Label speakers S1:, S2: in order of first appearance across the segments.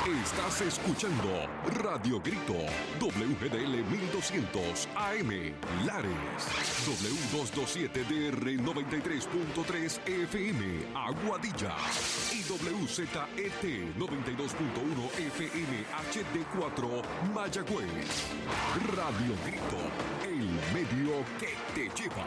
S1: Estás escuchando Radio Grito, WGDL 1200 AM, Lares, W227DR 93.3 FM, Aguadilla, y WZET 92.1 FM HD4, Mayagüez. Radio Grito, el medio que te lleva.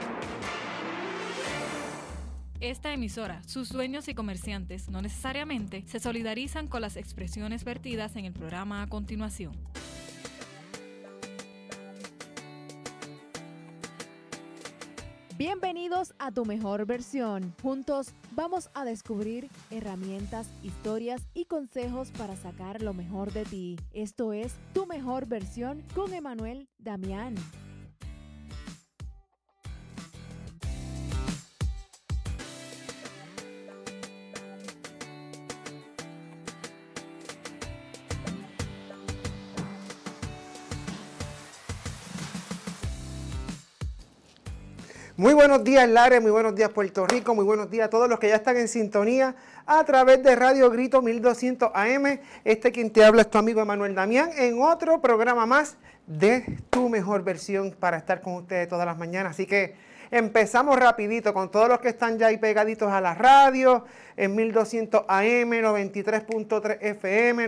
S2: Esta emisora, sus dueños y comerciantes no necesariamente se solidarizan con las expresiones vertidas en el programa a continuación.
S3: Bienvenidos a Tu Mejor Versión. Juntos vamos a descubrir herramientas, historias y consejos para sacar lo mejor de ti. Esto es Tu Mejor Versión con Emanuel Damián.
S4: Muy buenos días, Lares, muy buenos días, Puerto Rico, muy buenos días a todos los que ya están en sintonía a través de Radio Grito 1200 AM. Quien te habla es tu amigo Emanuel Damián en otro programa más de Tu Mejor Versión para estar con ustedes todas las mañanas. Así que empezamos rapidito con todos los que están ya ahí pegaditos a la radio en 1200 AM, 93.3 FM,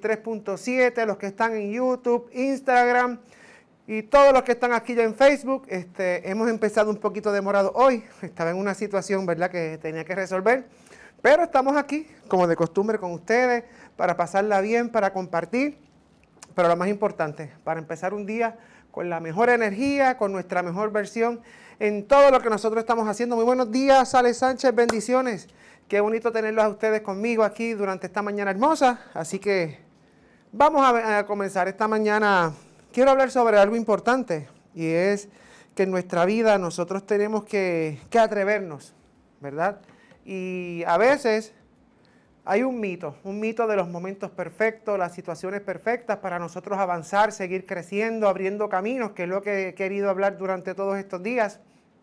S4: 93.7, los que están en YouTube, Instagram. Y todos los que están aquí ya en Facebook, hemos empezado un poquito demorado hoy. Estaba en una situación, ¿verdad?, que tenía que resolver. Pero estamos aquí, como de costumbre, con ustedes, para pasarla bien, para compartir. Pero lo más importante, para empezar un día con la mejor energía, con nuestra mejor versión en todo lo que nosotros estamos haciendo. Muy buenos días, Ale Sánchez, bendiciones. Qué bonito tenerlos a ustedes conmigo aquí durante esta mañana hermosa. Así que vamos a comenzar esta mañana. Quiero hablar sobre algo importante y es que en nuestra vida nosotros tenemos que atrevernos, ¿verdad? Y a veces hay un mito de los momentos perfectos, las situaciones perfectas para nosotros avanzar, seguir creciendo, abriendo caminos, que es lo que he querido hablar durante todos estos días.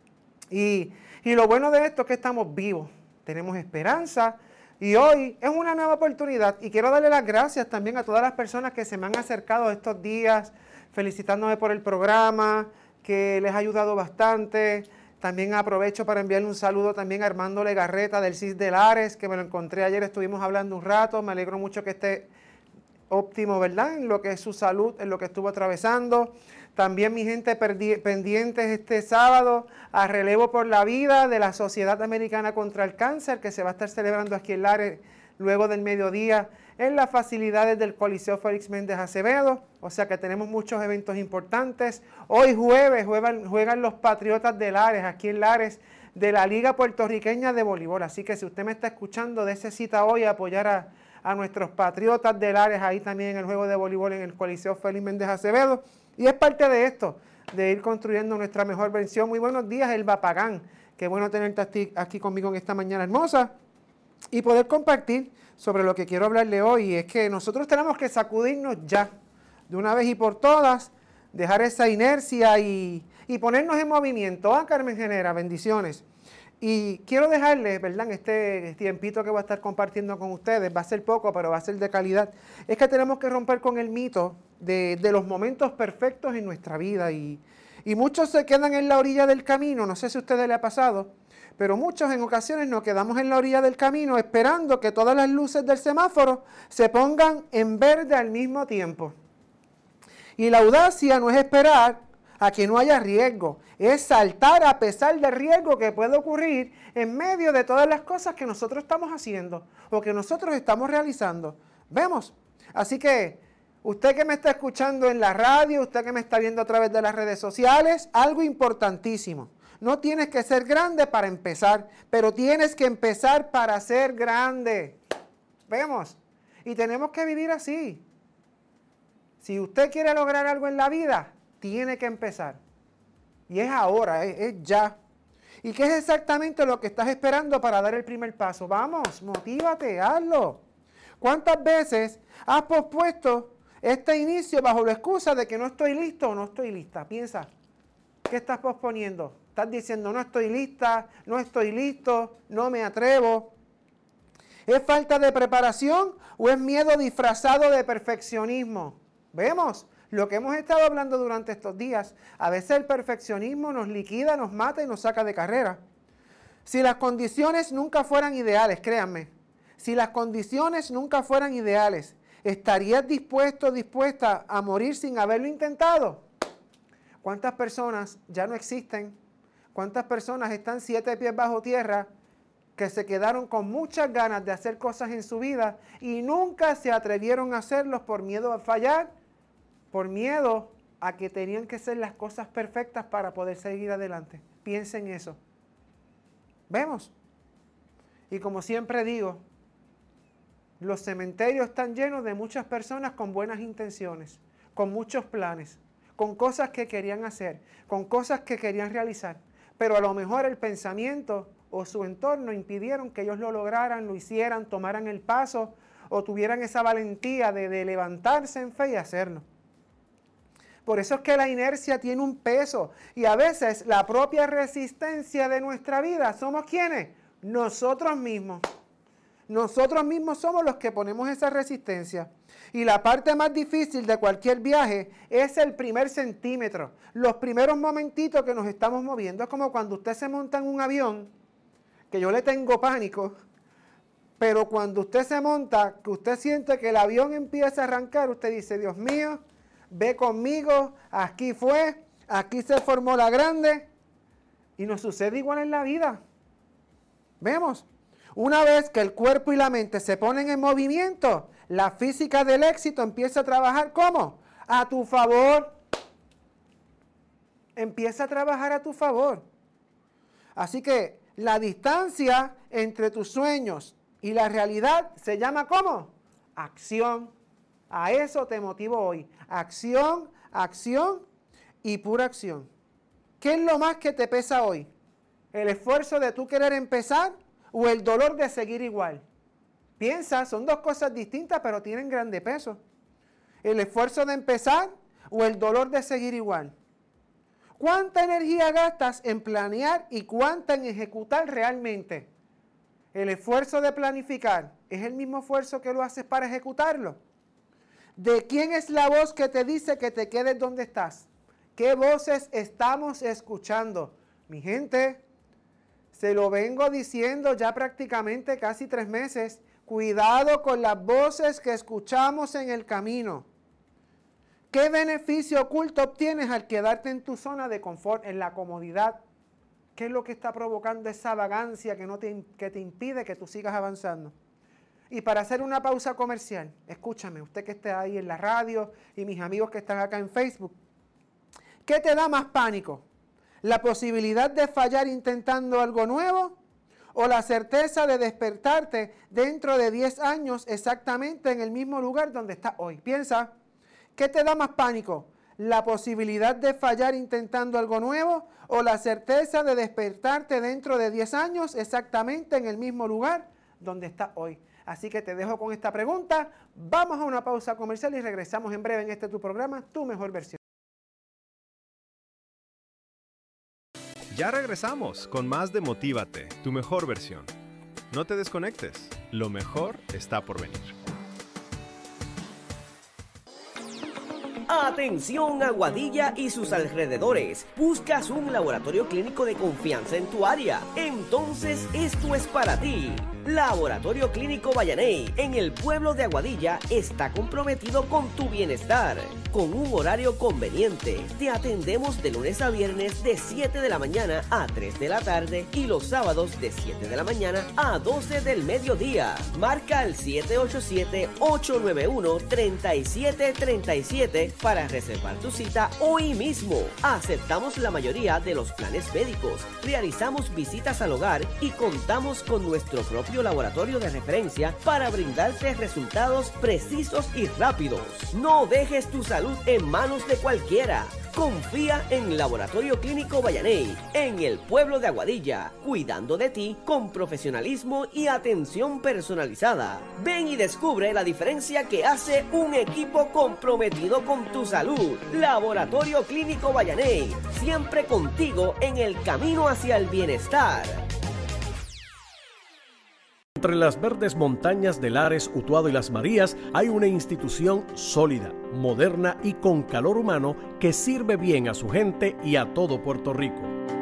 S4: Y lo bueno de esto es que estamos vivos, tenemos esperanza. Y hoy es una nueva oportunidad y quiero darle las gracias también a todas las personas que se me han acercado estos días, felicitándome por el programa, que les ha ayudado bastante. También aprovecho para enviarle un saludo también a Armando Legarreta del CIS de Lares, que me lo encontré ayer, estuvimos hablando un rato. Me alegro mucho que esté óptimo, ¿verdad?, en lo que es su salud, en lo que estuvo atravesando. También mi gente pendientes este sábado a Relevo por la Vida de la Sociedad Americana contra el Cáncer, que se va a estar celebrando aquí en Lares luego del mediodía en las facilidades del Coliseo Félix Méndez Acevedo. O sea que tenemos muchos eventos importantes. Hoy jueves juegan los Patriotas de Lares, aquí en Lares, de la Liga Puertorriqueña de Voleibol. Así que si usted me está escuchando, dése cita hoy a apoyar a nuestros Patriotas de Lares, ahí también en el juego de voleibol en el Coliseo Félix Méndez Acevedo. Y es parte de esto, de ir construyendo nuestra mejor versión. Muy buenos días, Elba Pagán. Qué bueno tenerte aquí conmigo en esta mañana hermosa y poder compartir sobre lo que quiero hablarle hoy. Y es que nosotros tenemos que sacudirnos ya, de una vez y por todas, dejar esa inercia y ponernos en movimiento. Carmen Genera, bendiciones. Y quiero dejarles, ¿verdad?, en este tiempito que voy a estar compartiendo con ustedes, va a ser poco, pero va a ser de calidad, es que tenemos que romper con el mito de los momentos perfectos en nuestra vida. Y muchos se quedan en la orilla del camino, no sé si a ustedes les ha pasado, pero muchos en ocasiones nos quedamos en la orilla del camino esperando que todas las luces del semáforo se pongan en verde al mismo tiempo. Y la audacia no es esperar a que no haya riesgo, es saltar a pesar del riesgo que puede ocurrir en medio de todas las cosas que nosotros estamos haciendo o que nosotros estamos realizando. ¿Vemos? Así que usted que me está escuchando en la radio, usted que me está viendo a través de las redes sociales, algo importantísimo. No tienes que ser grande para empezar, pero tienes que empezar para ser grande. ¿Vemos? Y tenemos que vivir así. Si usted quiere lograr algo en la vida, tiene que empezar. Y es ahora, es ya. ¿Y qué es exactamente lo que estás esperando para dar el primer paso? Vamos, motívate, hazlo. ¿Cuántas veces has pospuesto este inicio bajo la excusa de que no estoy listo o no estoy lista? Piensa, ¿qué estás posponiendo? Estás diciendo, no estoy lista, no estoy listo, no me atrevo. ¿Es falta de preparación o es miedo disfrazado de perfeccionismo? Vemos lo que hemos estado hablando durante estos días. A veces el perfeccionismo nos liquida, nos mata y nos saca de carrera. Si las condiciones nunca fueran ideales, créanme, si las condiciones nunca fueran ideales, ¿estarías dispuesto o dispuesta a morir sin haberlo intentado? ¿Cuántas personas ya no existen? ¿Cuántas personas están 7 pies bajo tierra que se quedaron con muchas ganas de hacer cosas en su vida y nunca se atrevieron a hacerlos por miedo a fallar, por miedo a que tenían que ser las cosas perfectas para poder seguir adelante? Piensen eso. ¿Vemos? Y como siempre digo, los cementerios están llenos de muchas personas con buenas intenciones, con muchos planes, con cosas que querían hacer, con cosas que querían realizar, pero a lo mejor el pensamiento o su entorno impidieron que ellos lo lograran, lo hicieran, tomaran el paso o tuvieran esa valentía de levantarse en fe y hacerlo. Por eso es que la inercia tiene un peso y a veces la propia resistencia de nuestra vida, ¿somos quiénes? Nosotros mismos. Nosotros mismos somos los que ponemos esa resistencia. Y la parte más difícil de cualquier viaje es el primer centímetro. Los primeros momentitos que nos estamos moviendo. Es como cuando usted se monta en un avión, que yo le tengo pánico, pero cuando usted se monta, que usted siente que el avión empieza a arrancar, usted dice, Dios mío, ve conmigo, aquí fue, aquí se formó la grande. Y nos sucede igual en la vida. ¿Vemos? Una vez que el cuerpo y la mente se ponen en movimiento, la física del éxito empieza a trabajar, ¿cómo? A tu favor. Empieza a trabajar a tu favor. Así que la distancia entre tus sueños y la realidad se llama ¿cómo? Acción. A eso te motivo hoy. Acción, acción y pura acción. ¿Qué es lo más que te pesa hoy? ¿El esfuerzo de tú querer empezar o el dolor de seguir igual? Piensa, son dos cosas distintas, pero tienen grande peso. El esfuerzo de empezar o el dolor de seguir igual. ¿Cuánta energía gastas en planear y cuánta en ejecutar realmente? El esfuerzo de planificar, ¿es el mismo esfuerzo que lo haces para ejecutarlo? ¿De quién es la voz que te dice que te quedes donde estás? ¿Qué voces estamos escuchando? Mi gente, se lo vengo diciendo ya prácticamente casi 3 meses. Cuidado con las voces que escuchamos en el camino. ¿Qué beneficio oculto obtienes al quedarte en tu zona de confort, en la comodidad? ¿Qué es lo que está provocando esa vagancia que te impide que tú sigas avanzando? Y para hacer una pausa comercial, escúchame, usted que esté ahí en la radio y mis amigos que están acá en Facebook. ¿Qué te da más pánico? ¿La posibilidad de fallar intentando algo nuevo? ¿O la certeza de despertarte dentro de 10 años exactamente en el mismo lugar donde estás hoy? Piensa, ¿qué te da más pánico? ¿La posibilidad de fallar intentando algo nuevo? ¿O la certeza de despertarte dentro de 10 años exactamente en el mismo lugar donde estás hoy? Así que te dejo con esta pregunta. Vamos a una pausa comercial y regresamos en breve en este tu programa, Tu Mejor Versión.
S5: Ya regresamos con más de Motívate, Tu Mejor Versión. No te desconectes, lo mejor está por venir.
S6: Atención Aguadilla y sus alrededores. ¿Buscas un laboratorio clínico de confianza en tu área? Entonces esto es para ti. Laboratorio Clínico Vallaney, en el pueblo de Aguadilla, está comprometido con tu bienestar. Con un horario conveniente, te atendemos de lunes a viernes de 7 de la mañana a 3 de la tarde y los sábados de 7 de la mañana a 12 del mediodía. Marca el 787-891-3737 para reservar tu cita hoy mismo. Aceptamos la mayoría de los planes médicos, realizamos visitas al hogar y contamos con nuestro propio laboratorio de referencia para brindarte resultados precisos y rápidos. No dejes tu salud en manos de cualquiera. Confía en Laboratorio Clínico Vallaney, en el pueblo de Aguadilla, cuidando de ti con profesionalismo y atención personalizada. Ven y descubre la diferencia que hace un equipo comprometido con tu salud. Laboratorio Clínico Vallaney, siempre contigo en el camino hacia el bienestar.
S7: Entre las verdes montañas de Lares, Utuado y Las Marías hay una institución sólida, moderna y con calor humano que sirve bien a su gente y a todo Puerto Rico.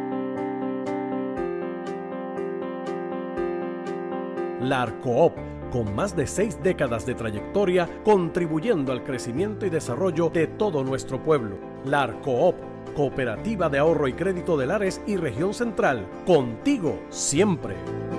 S7: La Arcoop, con más de 6 décadas de trayectoria, contribuyendo al crecimiento y desarrollo de todo nuestro pueblo. La Arcoop, Cooperativa de Ahorro y Crédito de Lares y Región Central, contigo siempre.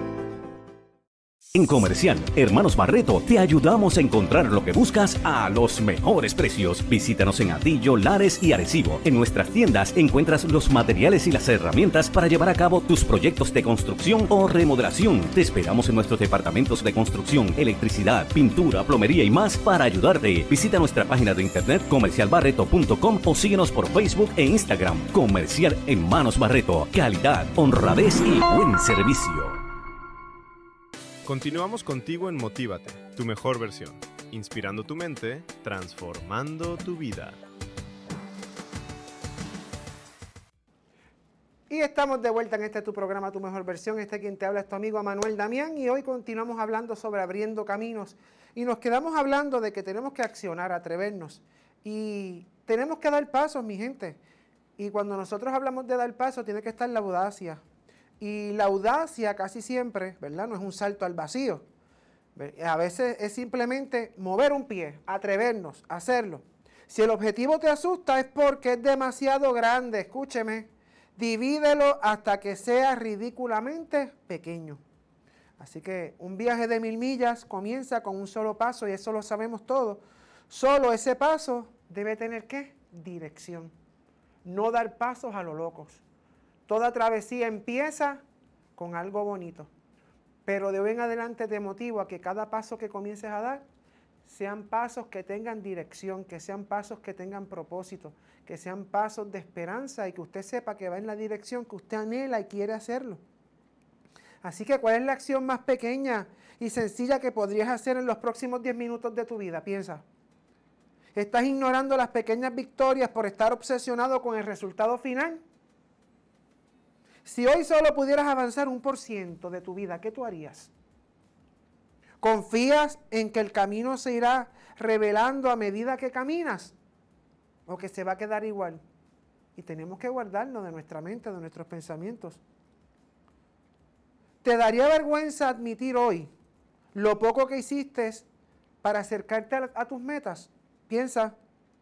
S8: En Comercial Hermanos Barreto te ayudamos a encontrar lo que buscas a los mejores precios. Visítanos en Atillo, Lares y Arecibo. En nuestras tiendas encuentras los materiales y las herramientas para llevar a cabo tus proyectos de construcción o remodelación. Te esperamos en nuestros departamentos de construcción, electricidad, pintura, plomería y más para ayudarte. Visita nuestra página de internet comercialbarreto.com o síguenos por Facebook e Instagram. Comercial Hermanos Barreto. Calidad, honradez y buen servicio.
S5: Continuamos contigo en Motívate, tu mejor versión. Inspirando tu mente, transformando tu vida.
S4: Y estamos de vuelta en tu programa, Tu Mejor Versión. Quien te habla es tu amigo Emanuel Damián y hoy continuamos hablando sobre abriendo caminos. Y nos quedamos hablando de que tenemos que accionar, atrevernos. Y tenemos que dar pasos, mi gente. Y cuando nosotros hablamos de dar pasos, tiene que estar la audacia. Y la audacia casi siempre, ¿verdad? No es un salto al vacío. A veces es simplemente mover un pie, atrevernos, hacerlo. Si el objetivo te asusta es porque es demasiado grande, escúcheme, divídelo hasta que sea ridículamente pequeño. Así que un viaje de 1000 millas comienza con un solo paso y eso lo sabemos todos. Solo ese paso debe tener, ¿qué? Dirección. No dar pasos a lo locos. Toda travesía empieza con algo bonito, pero de hoy en adelante te motivo a que cada paso que comiences a dar sean pasos que tengan dirección, que sean pasos que tengan propósito, que sean pasos de esperanza y que usted sepa que va en la dirección que usted anhela y quiere hacerlo. Así que, ¿cuál es la acción más pequeña y sencilla que podrías hacer en los próximos 10 minutos de tu vida? Piensa. ¿Estás ignorando las pequeñas victorias por estar obsesionado con el resultado final? Si hoy solo pudieras avanzar 1% de tu vida, ¿qué tú harías? ¿Confías en que el camino se irá revelando a medida que caminas? ¿O que se va a quedar igual? Y tenemos que guardarlo de nuestra mente, de nuestros pensamientos. ¿Te daría vergüenza admitir hoy lo poco que hiciste para acercarte a tus metas? Piensa.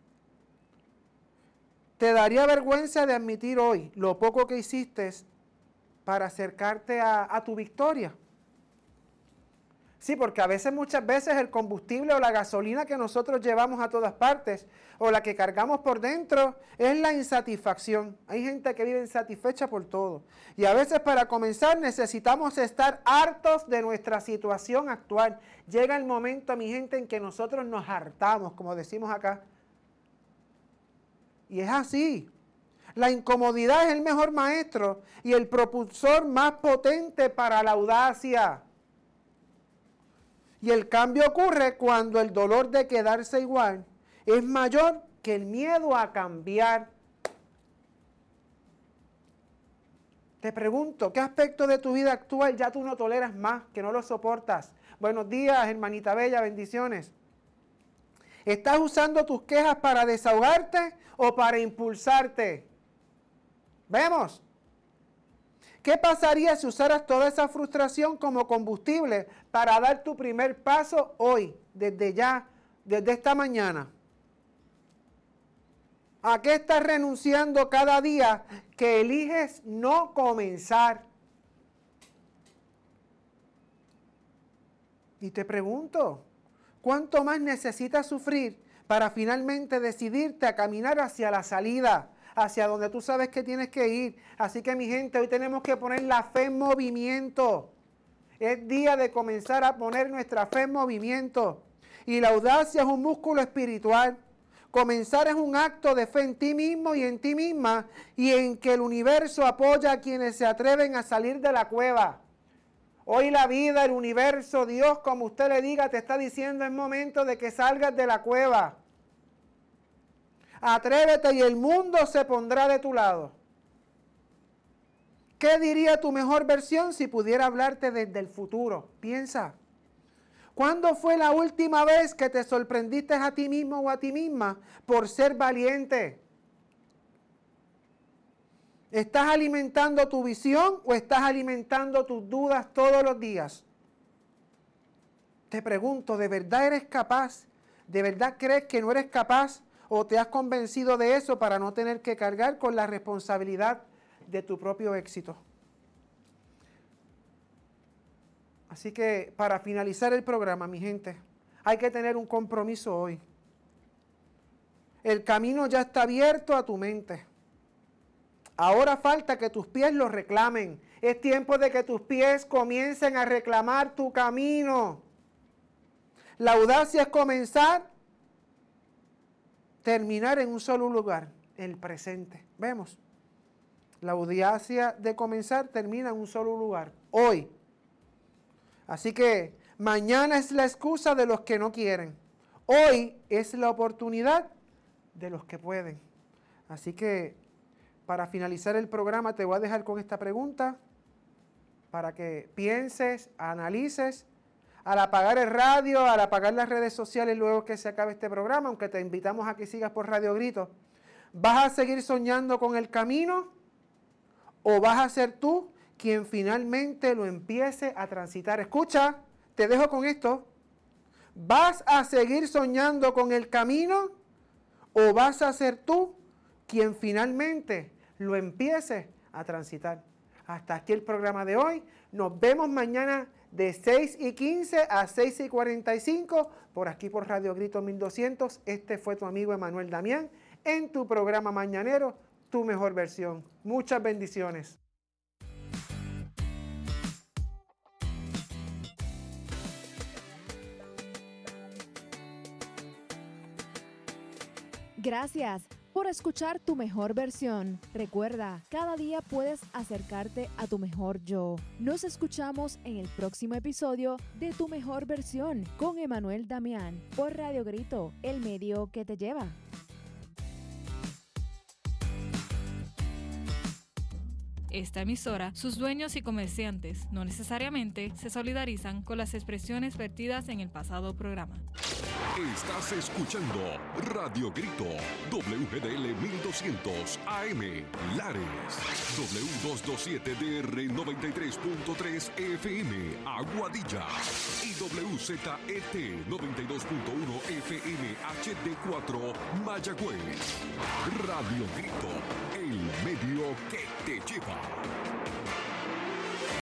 S4: ¿Te daría vergüenza de admitir hoy lo poco que hiciste para acercarte a tu victoria? Sí, porque muchas veces el combustible o la gasolina que nosotros llevamos a todas partes o la que cargamos por dentro es la insatisfacción. Hay gente que vive insatisfecha por todo. Y a veces para comenzar necesitamos estar hartos de nuestra situación actual. Llega el momento, mi gente, en que nosotros nos hartamos, como decimos acá. Y es así. La incomodidad es el mejor maestro y el propulsor más potente para la audacia. Y el cambio ocurre cuando el dolor de quedarse igual es mayor que el miedo a cambiar. Te pregunto, ¿qué aspecto de tu vida actual ya tú no toleras más, que no lo soportas? Buenos días, hermanita bella, bendiciones. ¿Estás usando tus quejas para desahogarte o para impulsarte? Vemos. ¿Qué pasaría si usaras toda esa frustración como combustible para dar tu primer paso hoy, desde ya, desde esta mañana? ¿A qué estás renunciando cada día que eliges no comenzar? Y te pregunto, ¿cuánto más necesitas sufrir para finalmente decidirte a caminar hacia la salida? Hacia donde tú sabes que tienes que ir. Así que mi gente, hoy tenemos que poner la fe en movimiento. Es día de comenzar a poner nuestra fe en movimiento. Y la audacia es un músculo espiritual. Comenzar es un acto de fe en ti mismo y en ti misma y en que el universo apoya a quienes se atreven a salir de la cueva. Hoy la vida, el universo, Dios, como usted le diga, te está diciendo es momento de que salgas de la cueva. Atrévete y el mundo se pondrá de tu lado. ¿Qué diría tu mejor versión si pudiera hablarte desde el futuro? Piensa. ¿Cuándo fue la última vez que te sorprendiste a ti mismo o a ti misma por ser valiente? ¿Estás alimentando tu visión o estás alimentando tus dudas todos los días? Te pregunto, ¿de verdad eres capaz? ¿De verdad crees que no eres capaz? ¿O te has convencido de eso para no tener que cargar con la responsabilidad de tu propio éxito? Así que para finalizar el programa, mi gente, hay que tener un compromiso hoy. El camino ya está abierto a tu mente. Ahora falta que tus pies lo reclamen. Es tiempo de que tus pies comiencen a reclamar tu camino. La audacia es comenzar, terminar en un solo lugar, el presente. Vemos. La audacia de comenzar termina en un solo lugar, hoy. Así que mañana es la excusa de los que no quieren. Hoy es la oportunidad de los que pueden. Así que para finalizar el programa te voy a dejar con esta pregunta para que pienses, analices. Al apagar el radio, al apagar las redes sociales luego que se acabe este programa, aunque te invitamos a que sigas por Radio Grito, ¿vas a seguir soñando con el camino o vas a ser tú quien finalmente lo empiece a transitar? Escucha, te dejo con esto. ¿Vas a seguir soñando con el camino o vas a ser tú quien finalmente lo empiece a transitar? Hasta aquí el programa de hoy. Nos vemos mañana de 6:15 a 6:45 por aquí por Radio Grito 1200. Este fue tu amigo Emanuel Damián en tu programa mañanero, Tu Mejor Versión. Muchas bendiciones.
S3: Gracias por escuchar Tu Mejor Versión. Recuerda, cada día puedes acercarte a tu mejor yo. Nos escuchamos en el próximo episodio de Tu Mejor Versión con Emanuel Damián por Radio Grito, el medio que te lleva.
S2: Esta emisora, sus dueños y comerciantes no necesariamente se solidarizan con las expresiones vertidas en el pasado programa.
S1: Estás escuchando Radio Grito, WGDL 1200 AM, Lares, W227DR 93.3 FM, Aguadilla, y WZET 92.1 FM HD4, Mayagüez. Radio Grito.